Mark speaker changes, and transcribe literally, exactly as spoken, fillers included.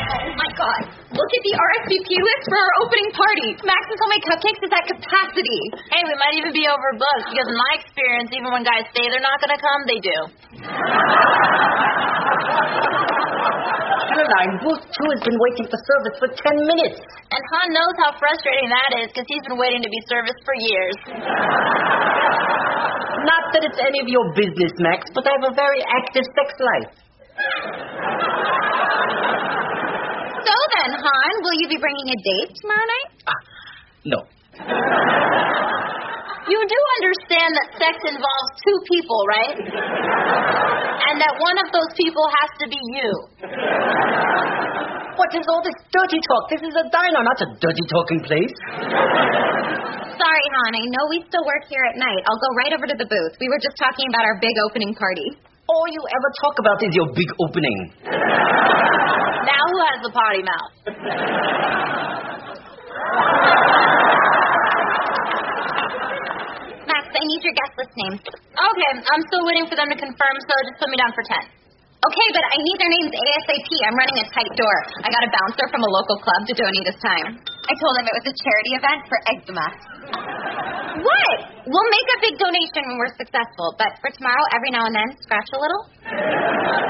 Speaker 1: Oh, my God. Look at the R S V P list for our opening party. Max and Homemade Cupcakes is at capacity.
Speaker 2: Hey, we might even be overbooked because in my experience, even when guys say they're not going to come, they do.
Speaker 3: Caroline, booth two has been waiting for service for ten minutes.
Speaker 2: And Han knows how frustrating that is because he's been waiting to be serviced for years.
Speaker 3: Not that it's any of your business, Max, but I have a very active sex life.
Speaker 1: So then, Han, will you be bringing a date tomorrow night?
Speaker 3: Ah, no.
Speaker 2: You do understand that sex involves two people, right? And that one of those people has to be you.
Speaker 3: What is all this dirty talk? This is a diner, not a dirty talking place.
Speaker 1: Sorry, Han. I know we still work here at night. I'll go right over to the booth. We were just talking about our big opening party.
Speaker 3: All you ever talk about is your big opening.
Speaker 2: Now who has the potty mouth?
Speaker 1: Max, I need your guest list names.
Speaker 2: Okay, I'm still waiting for them to confirm, so just put me down for ten.
Speaker 1: Okay, but I need their names ASAP. I'm running a tight door. I got a bouncer from a local club to donate his time. I told him it was a charity event for eczema. What? We'll make a big donation when we're successful, but for tomorrow, every now and then, scratch a little.